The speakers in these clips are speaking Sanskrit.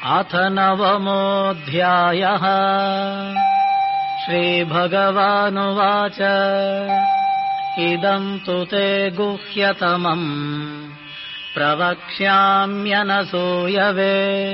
अथ नवमोऽध्यायः। श्रीभगवानुवाच इदं तु ते गुह्यतमम् प्रवक्ष्याम्यनसूयवे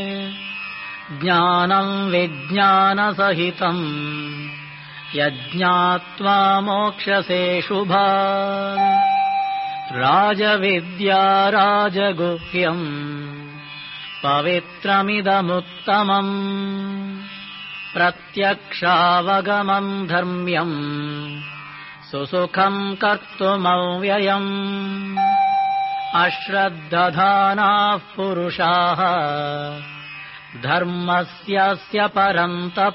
ज्ञानं विज्ञानसहितम् यज्ञात्वा मोक्ष्यसे शुभान्। राजविद्या राजगुह्यम् पवित्रमिदमुत्तमम् प्रत्यक्षावगमम् धर्म्यम् सुसुखम् कर्तुमव्ययम्। अश्रद्धधानाः पुरुषाः धर्मस्यास्य परन्तप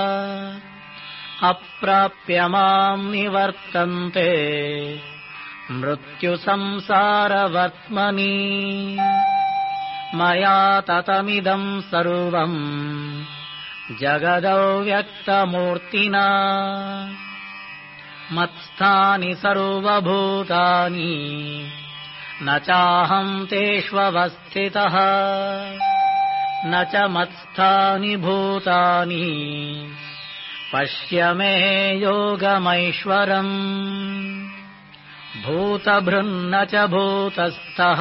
अप्राप्य माम् निवर्तन्ते मृत्युसंसारवर्त्मनि। मया ततमिदम् सर्वम् जगदव्यक्तमूर्तिना मत्स्थानि सर्वभूतानि न चाहम् तेष्वस्थितः न च मत्स्थानि भूतानि पश्य मे योगमैश्वरम्। भूतभृन्न च भूतस्थः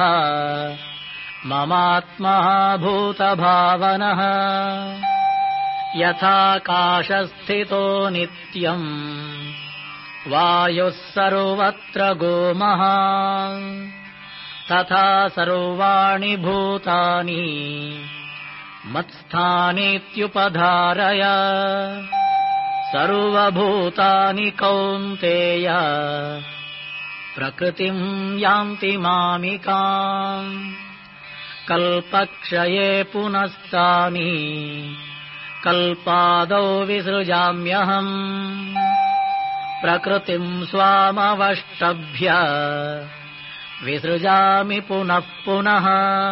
ममात्मा भूतभावनः। यथाकाशस्थितो नित्यम् वायुः सर्वत्र गोमहान् तथा सर्वाणि भूतानि मत्स्थानीत्युपधारय। सर्वभूतानि कौन्तेय प्रकृतिम् यान्ति मामिकाम्। कल्पक्षये पुनस्तानि कल्पादौ विसृजाम्यहम्। प्रकृतिम् स्वामवष्टभ्य विसृजामि पुनः पुनः।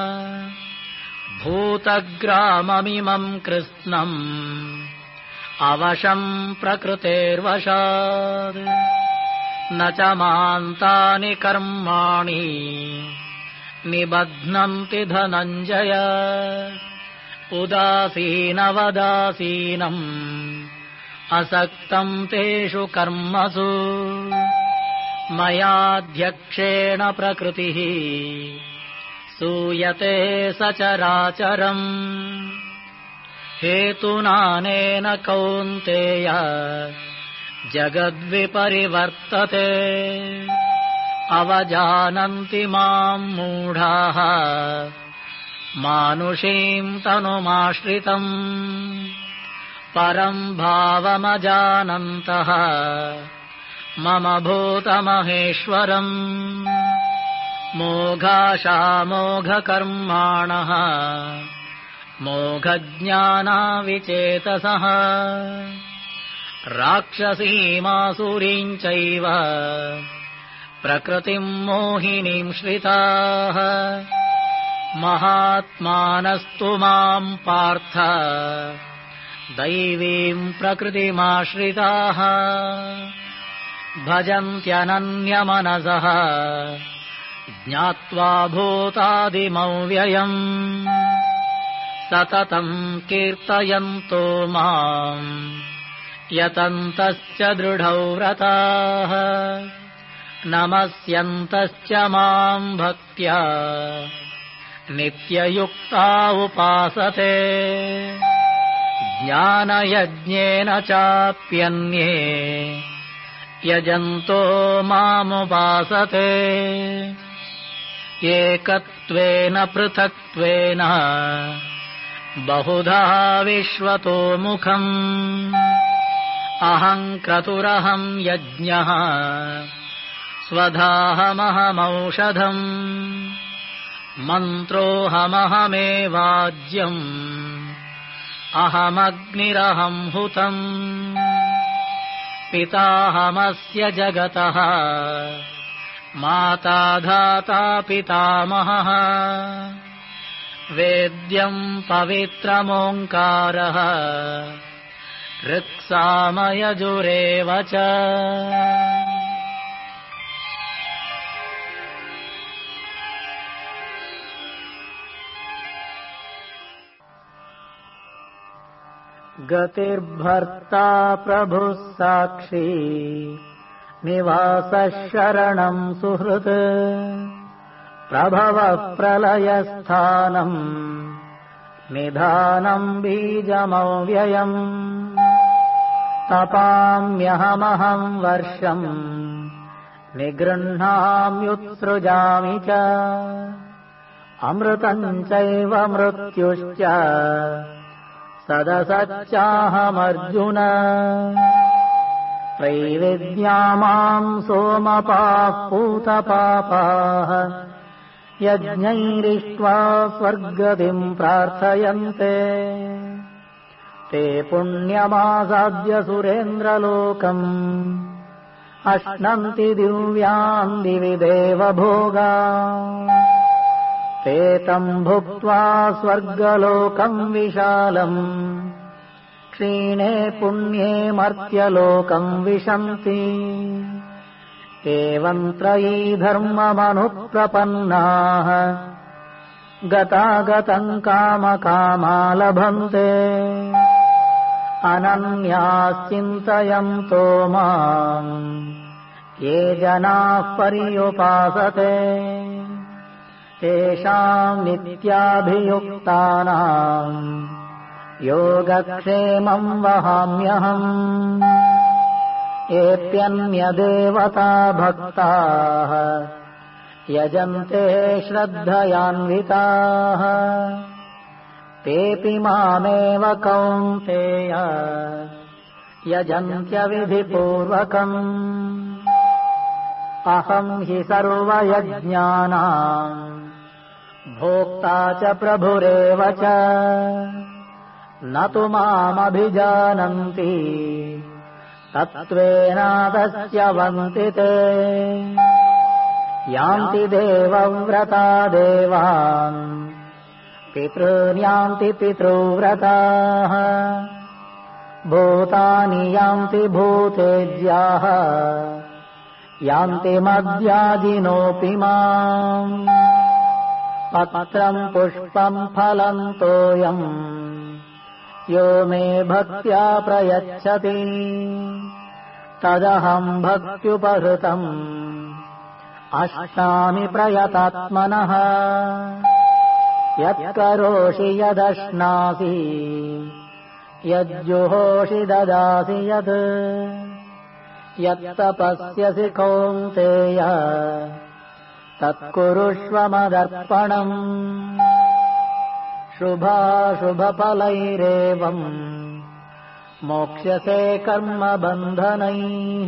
भूतग्राममिमम् कृत्स्नम् अवशम् प्रकृतेर्वशात् न च मान्तानि कर्माणि निबध्नन्ति धनञ्जय। उदासीनवदासीनम् असक्तम् तेषु कर्मसु मयाध्यक्षेण प्रकृतिः सूयते सचराचरम्। हेतुनानेन कौन्तेय जगद्विपरिवर्तते। अवजानन्ति माम् मूढाः मानुषीम् तनुमाश्रितम् परम् भावमजानन्तः मम भूतमहेश्वरम्। मोघाशामोघकर्माणः मोघज्ञानाविचेतसः राक्षसीमासुरीम् चैव प्रकृतिम् मोहिनीम् श्रिताः। महात्मानस्तु माम् पार्थ दैवीम् प्रकृतिमाश्रिताः। भजन्त्यनन्यमनसः ज्ञात्वा भूतादिमव्ययम्। सततम् कीर्तयन्तो माम् यतन्तश्च दृढौ व्रताः। नमस्यन्तश्च माम् भक्त्या नित्ययुक्ता उपासते। ज्ञानयज्ञेन चाप्यन्ये यजन्तो मामुपासते। एकत्वेन पृथक्त्वेन बहुधा विश्वतो मुखम्। अहम् क्रतुरहम् यज्ञः स्वधाहमहमौषधम्। मन्त्रोऽहमहमेवाज्यम् अहमग्निरहम् हुतम्। पिताहमस्य जगतः माता धाता पितामहः। वेद्यम् पवित्रमोङ्कारः ऋक्सामयजुरेव च। गतिर्भर्ता प्रभुः साक्षी निवासः शरणम् सुहृत् प्रभवः प्रलयस्थानम् निधानम् बीजमव्ययम् तपाम्यहमहम् वर्षम् निगृह्णाम्युत्सृजामि च अमृतम् चैव मृत्युश्च सदसच्चाहमर्जुन त्रैविद्या माम् सोमपाः पूतपापाः यज्ञैरिष्ट्वा स्वर्गतिम् प्रार्थयन्ते ते पुण्यमासाद्य सुरेन्द्रलोकम् अश्नन्ति दिव्यान् दिवि देवभोगा ते तम् भुक्त्वा स्वर्गलोकम् विशालम् क्षीणे पुण्ये मर्त्यलोकम् विशन्ति एवम् त्रयी धर्ममनुप्रपन्नाः गतागतम् कामकामा लभन्ते अनन्याः चिन्तयन्तो माम् ये जनाः पर्युपासते तेषाम् नित्याभियुक्तानाम् योगक्षेमम् वहाम्यहम् येऽप्यन्यदेवता भक्ताः यजन्ते श्रद्धयान्विताः तेऽपि मामेव कौन्तेय यजन्त्यविधिपूर्वकम् अहम् हि सर्वयज्ञानाम् भोक्ता च प्रभुरेव च न तु मामभिजानन्ति तत्त्वेनादस्यवन्ति ते यान्ति देवव्रता देवान् पितॄन् यान्ति पितृव्रताः भूतानि यान्ति भूतेज्याः यान्ति मद्याजिनोऽपि माम् पत्रम् पुष्पम् फलम् तोयम् यो मे भक्त्या प्रयच्छति तदहम् भक्त्युपहृतम् अश्नामि प्रयतात्मनः यत्करोषि यदश्नासि यज्जुहोषि ददासि यत् यत्तपस्यसि कौन्तेय तत्कुरुष्व मदर्पणम् शुभाशुभफलैरेवम् मोक्ष्यसे कर्मबन्धनैः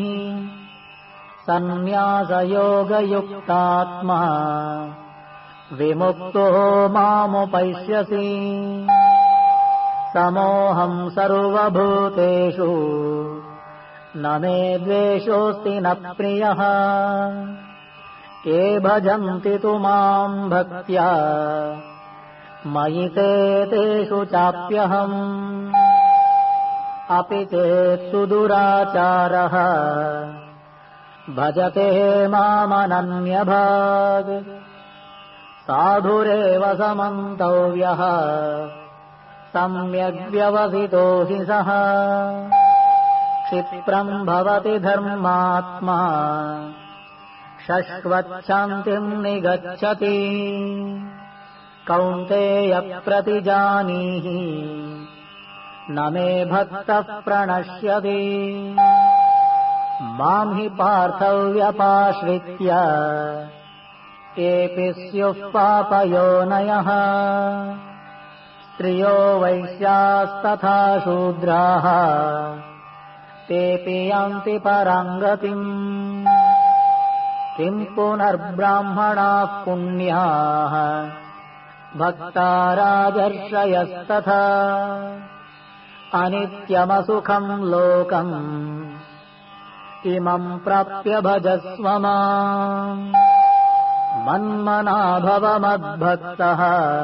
सन्न्यासयोगयुक्तात्मा विमुक्तो मामुपैष्यसि समोऽहम् सर्वभूतेषु न मे द्वेषोऽस्ति न प्रियः ये भजन्ति तु माम् भक्त्या मयि ते तेषु चाप्यहम् अपि चेत् सुदुराचारः भजते मामनन्यभाग् साधुरेव समन्तव्यः सम्यग्व्यवसितो हि सः क्षिप्रम् भवति धर्मात्मा शश्वच्छान्तिम् निगच्छति कौन्तेय प्रतिजानीहि न मे भक्तः प्रणश्यति माम् हि पार्थव्यपाश्रित्य येऽपि स्युः पापयोनयः स्त्रियो वैश्यास्तथा शूद्राः तेऽपि यान्ति पराम् गतिम् किम् पुनर्ब्राह्मणाः पुण्याः भक्ता राजर्षयस्तथा अनित्यमसुखम् लोकम् इमम् प्राप्य भजस्व माम् मन्मना भव मद्भक्तः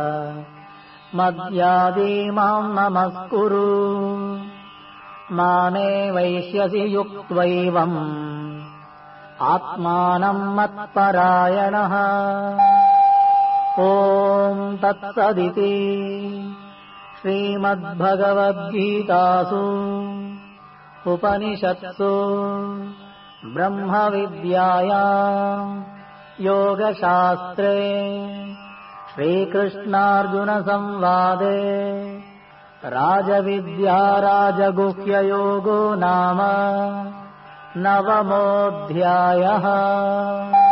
मद्याजी माम् नमस्कुरु मामे वैष्यसि युक्त्वैवम् आत्मानम् मत्परायणः ॐ तत्सदिति श्रीमद्भगवद्गीतासु उपनिषत्सु ब्रह्मविद्यायाम् योगशास्त्रे श्रीकृष्णार्जुनसंवादे राजविद्या राजगुह्ययोगो नाम 9मोऽध्यायः।